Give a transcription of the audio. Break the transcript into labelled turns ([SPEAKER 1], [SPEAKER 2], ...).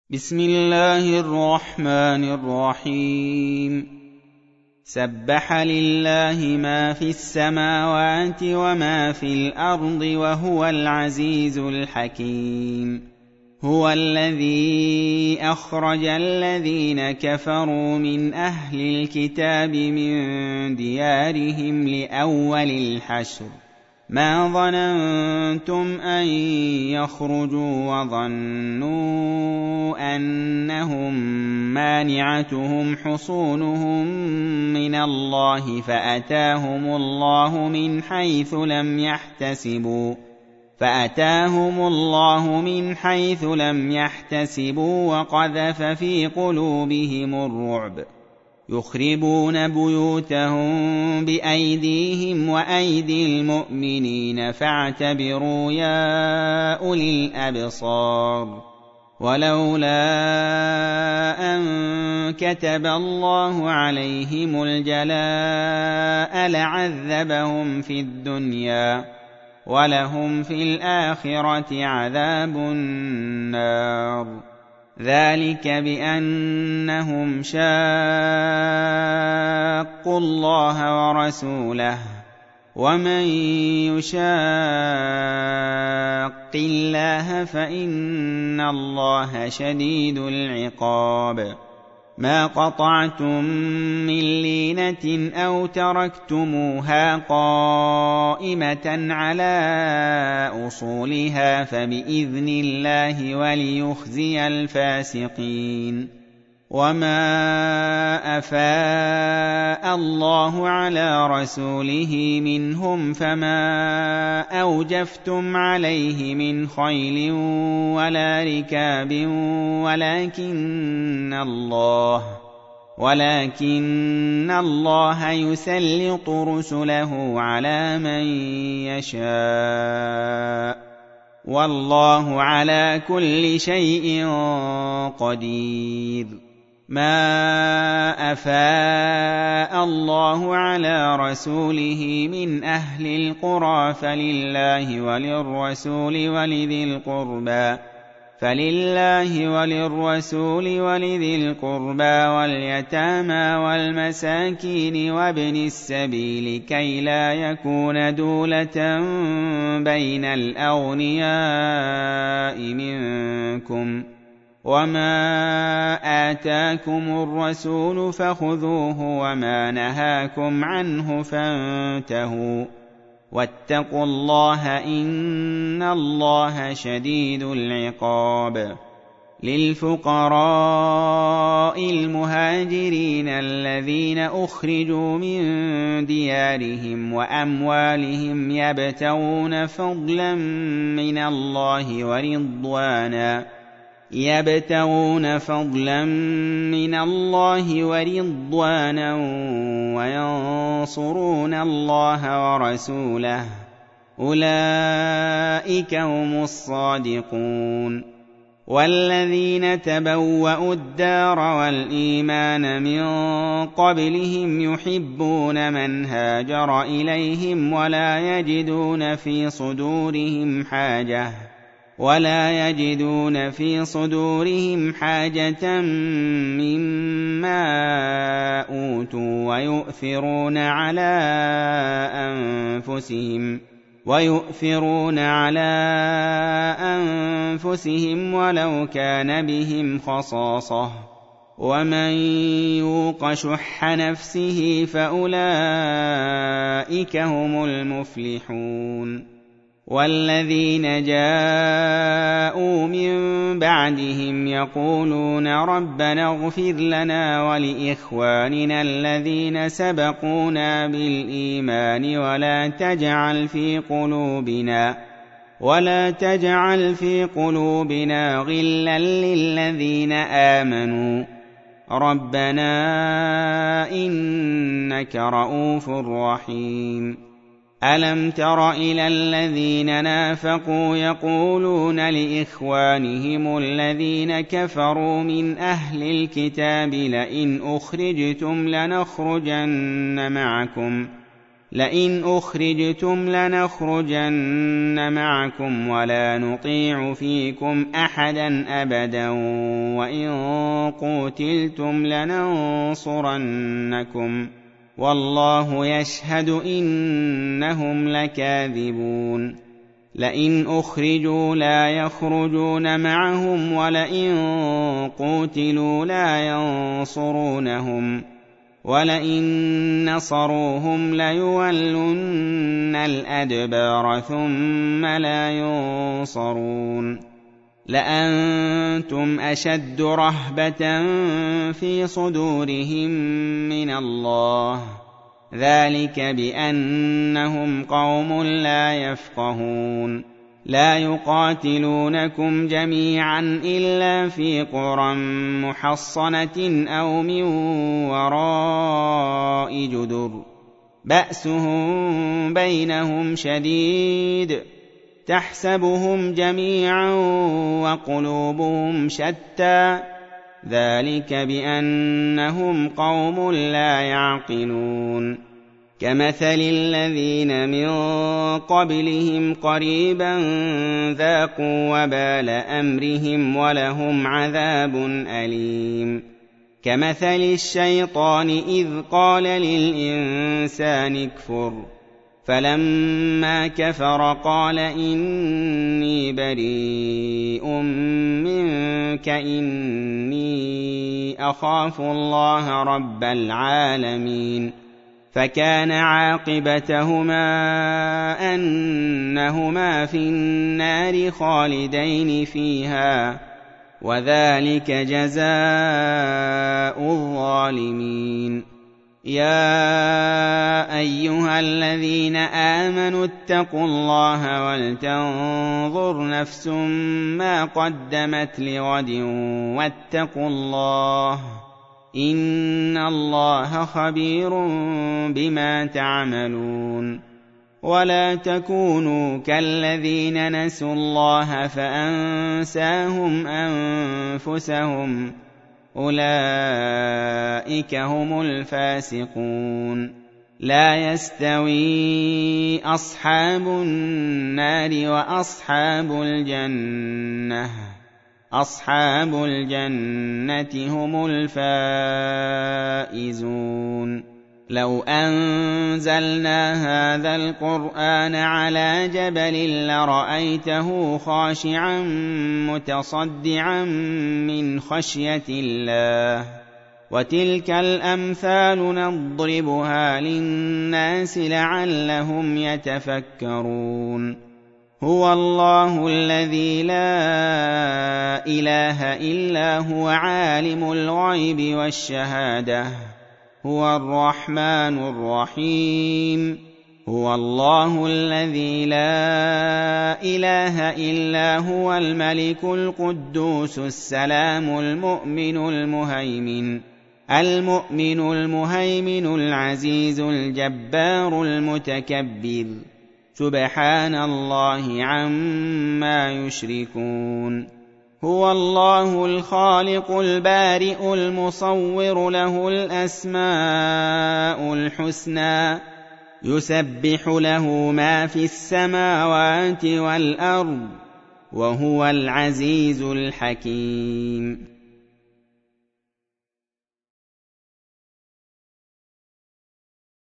[SPEAKER 1] بسم الله الرحمن الرحيم. سبح لله ما في السماوات وما في الأرض وهو العزيز الحكيم. هو الذي أخرج الذين كفروا من أهل الكتاب من ديارهم لأول الحشر ما ظننتم أن يخرجوا وظنوا أنهم مانعتهم حصونهم من الله فأتاهم الله من حيث لم يحتسبوا وقذف في قلوبهم الرعب يخربون بيوتهم بأيديهم وأيدي المؤمنين فاعتبروا يا أولي الأبصار. ولولا أن كتب الله عليهم الجلاء لعذبهم في الدنيا ولهم في الآخرة عذاب النار. ذلك بأنهم شاقوا الله ورسوله ومن يشاق الله فإن الله شديد العقاب. ما قطعتم من لينة أو تركتموها قائمة على أصولها فبإذن الله وليخزي الفاسقين. وما أفاء الله على رسوله منهم فما أوجفتم عليه من خيل ولا ركاب ولكن الله يسلط رسله على من يشاء والله على كل شيء قدير. ما أفاء الله على رسوله من أهل القرى فلله وللرسول ولذي القربى واليتامى والمساكين وابن السبيل كي لا يكون دولة بين الأغنياء منكم. وما آتاكم الرسول فخذوه وما نهاكم عنه فانتهوا واتقوا الله إن الله شديد العقاب. للفقراء المهاجرين الذين أخرجوا من ديارهم وأموالهم يبتغون فضلا من الله ورضوانا وينصرون الله ورسوله أولئك هم الصادقون. والذين تبوأوا الدار والإيمان من قبلهم يحبون من هاجر إليهم ولا يجدون في صدورهم حاجة مما أوتوا ويؤثرون على أنفسهم ولو كان بهم خصاصة ومن يوق شح نفسه فأولئك هم المفلحون. والذين جاءوا من بعدهم يقولون ربنا اغفر لنا ولإخواننا الذين سبقونا بالإيمان ولا تجعل في قلوبنا غلا للذين آمنوا ربنا إنك رؤوف رحيم. ألم تر إلى الذين نافقوا يقولون لإخوانهم الذين كفروا من أهل الكتاب لئن أخرجتم لنخرجن معكم لئن أخرجتم لنخرجن معكم ولا نطيع فيكم أحدا أبدا وإن قوتلتم لننصرنكم والله يشهد إنهم لكاذبون لئن أخرجوا لا يخرجون معهم ولئن قوتلوا لا ينصرونهم ولئن نصروهم ليولن الأدبار ثم لا ينصرون لأنتم أشد رهبة في صدورهم من الله ذلك بأنهم قوم لا يفقهون لا يقاتلونكم جميعا إلا في قرى محصنة أو من وراء جدر بأسهم بينهم شديد تحسبهم جميعا وقلوبهم شتى ذلك بأنهم قوم لا يعقلون كمثل الذين من قبلهم قريبا ذاقوا وبال أمرهم ولهم عذاب أليم كمثل الشيطان إذ قال للإنسان اكفر فلما كفر قال إني بريء منك إني أخاف الله رب العالمين فكان عاقبتهما أنهما في النار خالدين فيها وذلك جزاء الظالمين يا أيها الذين آمنوا اتقوا الله ولتنظر نفس ما قدمت لغد واتقوا الله إن الله خبير بما تعملون ولا تكونوا كالذين نسوا الله فأنساهم أنفسهم أولئك هم الفاسقون لا يستوي أصحاب النار وأصحاب الجنة أصحاب الجنة هم الفائزون لو أنزلنا هذا القرآن على جبل لرأيته خاشعا متصدعا من خشية الله وتلك الأمثال نضربها للناس لعلهم يتفكرون هو الله الذي لا إله إلا هو عالم الغيب والشهادة هو الرحمن الرحيم هو الله الذي لا إله إلا هو الملك القدوس السلام المؤمن المهيمن العزيز الجبار المتكبر سبحان الله عما يشركون هو الله الخالق البارئ المصور له الأسماء الحسنى يسبح له ما في السماوات والأرض وهو العزيز الحكيم